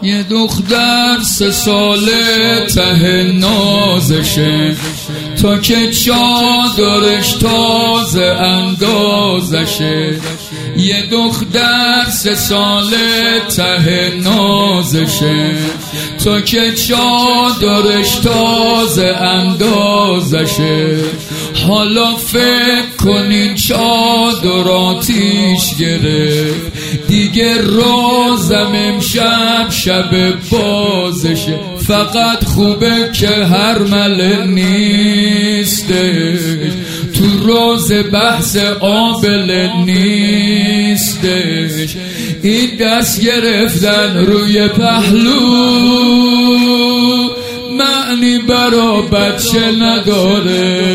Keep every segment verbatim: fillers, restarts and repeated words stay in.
یه دختر سه ساله ته نازشه، تا که چادرش تازه اندازشه. یه دختر سه ساله ته نازشه، تا که چادرش تازه اندازشه. حالا فکر کنین چادر آتیش گرفت، دیگه رازم امشب شب بازشه. فقط خوبه که هر مله نیستش، تو راز بحث آبل نیستش. این دست گرفتن روی پهلو معنی برا بچه نداره.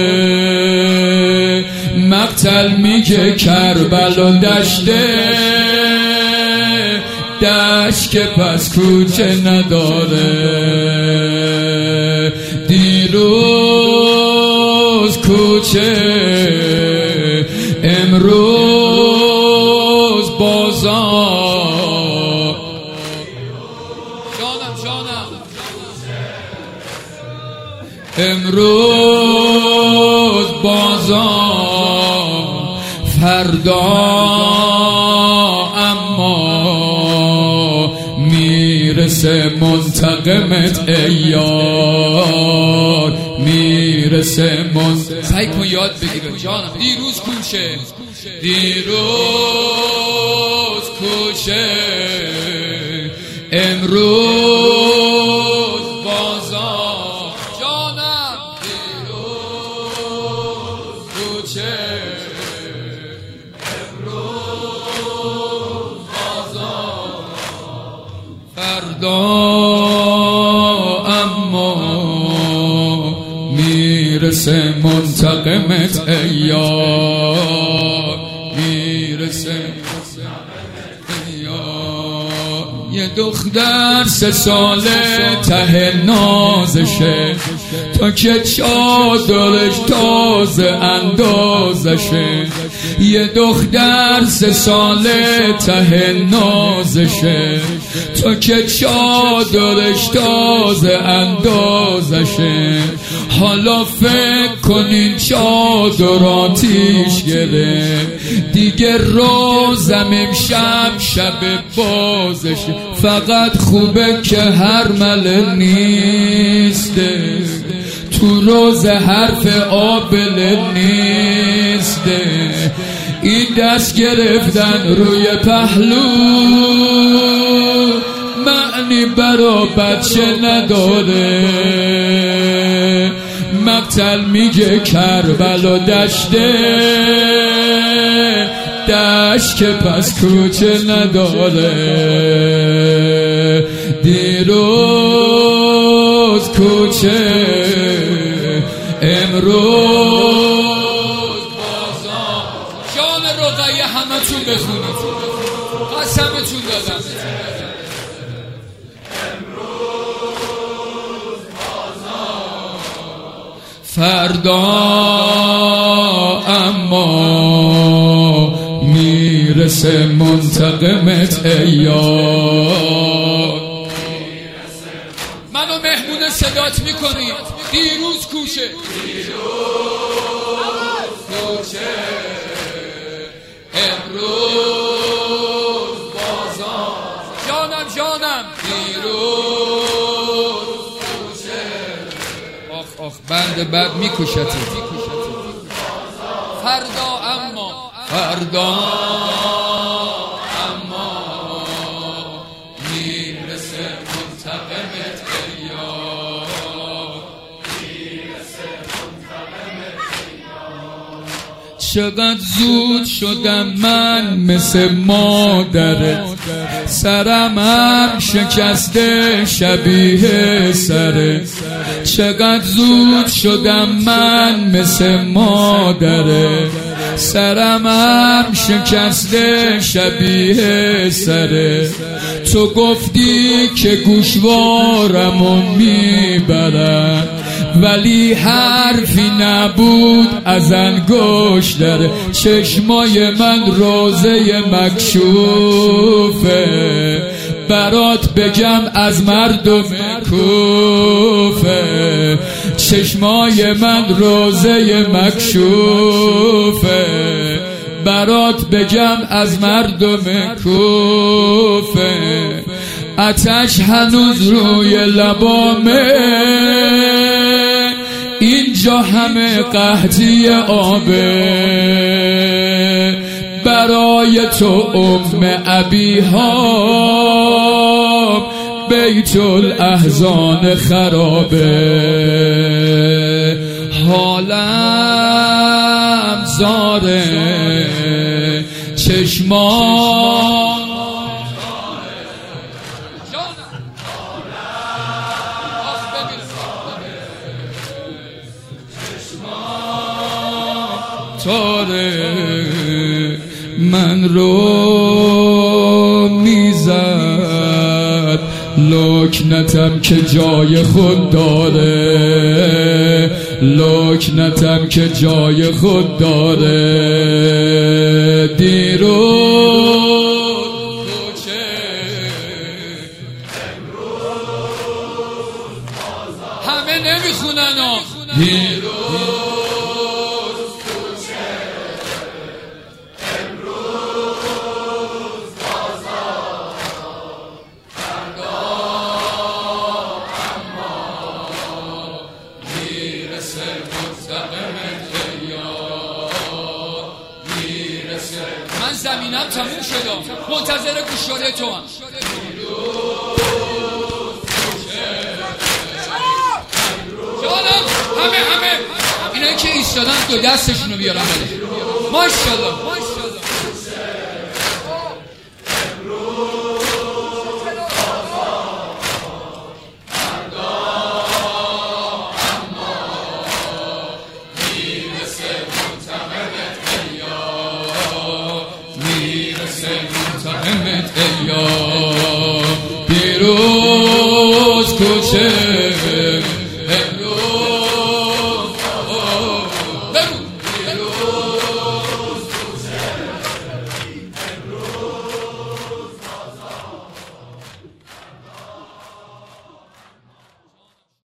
مقتل میگه کربلا دشته، دشت که پس کوچه نداره. دیروز کوچه، امروز بازار. جانم جانم امروز بازار، فردا اما میرسه منتقمت ای یار، میرسه منتقمت. سعی کن یاد بگیره جانم. دیروز کوچه، دیروز کوچه، امروز بازار. جانم دیروز کوچه، امروز بازار، فردا اما میرسه منتقمت ای یار، میرسه یه دختر سه ساله ته نازشه، تا که چادرش تازه اندازشه. یه دختر سه ساله ته نازشه، تا که چادرش تازه اندازشه. حالا فکر کنین چادر آتیش گرفت، دیگه روزم امشب شب بازشه. فقط خوبه که هر مله نیسته، تو روز حرف آبل نیسته. این دست گرفتن روی پهلو معنی برا بچه نداره. مقتل میگه کربلا دشته، دشت که پس کوچه نداره. دیروز کوچه، امروز بازار. جان رقیه همتون بخونید، قسمتون دادم. فردا اما میرسه منتقمت ای یار. منو مهمون صدات میکنی. دیروز کوچه، دیروز کوچه، امروز بازار. جانم جانم دیروز کوچه. آخ آخ بند بد میکشتی. فردا اما، فردا اما میرسه منتقمت ای یار، میرسه منتقمت ای یار. چقدر زود شدم من مثل مادرت، سرم هم شکسته شبیه سره. چقدر زود شدم من مثل مادره، سرم هم شکسته شبیه سره. تو گفتی که گوشوارمو میبرن، ولی حرفی نبود از انگشتر. چشمای من روزه مکشوفه، برات بگم از مردم کوفه، چشمای من روزه مکشوفه. برات بگم از مردم کوفه، آتش هنوز روی لبامه، اینجا همه قحطی آبه. برای تو ام ابیها بیت الاحزان خرابه. حالم زاره، چشمان تاره، من رو میزد لکنتم که جای خود داره، لکنتم که جای خود داره. دیروز کوچه همه نمیخونن ها، دیروز من زمینم تموم شدم، منتظر گوشواره تو هم. جانم همه همه اینایی که ایستادن دو دستشونو بیارم بله. ماشاءالله پیروز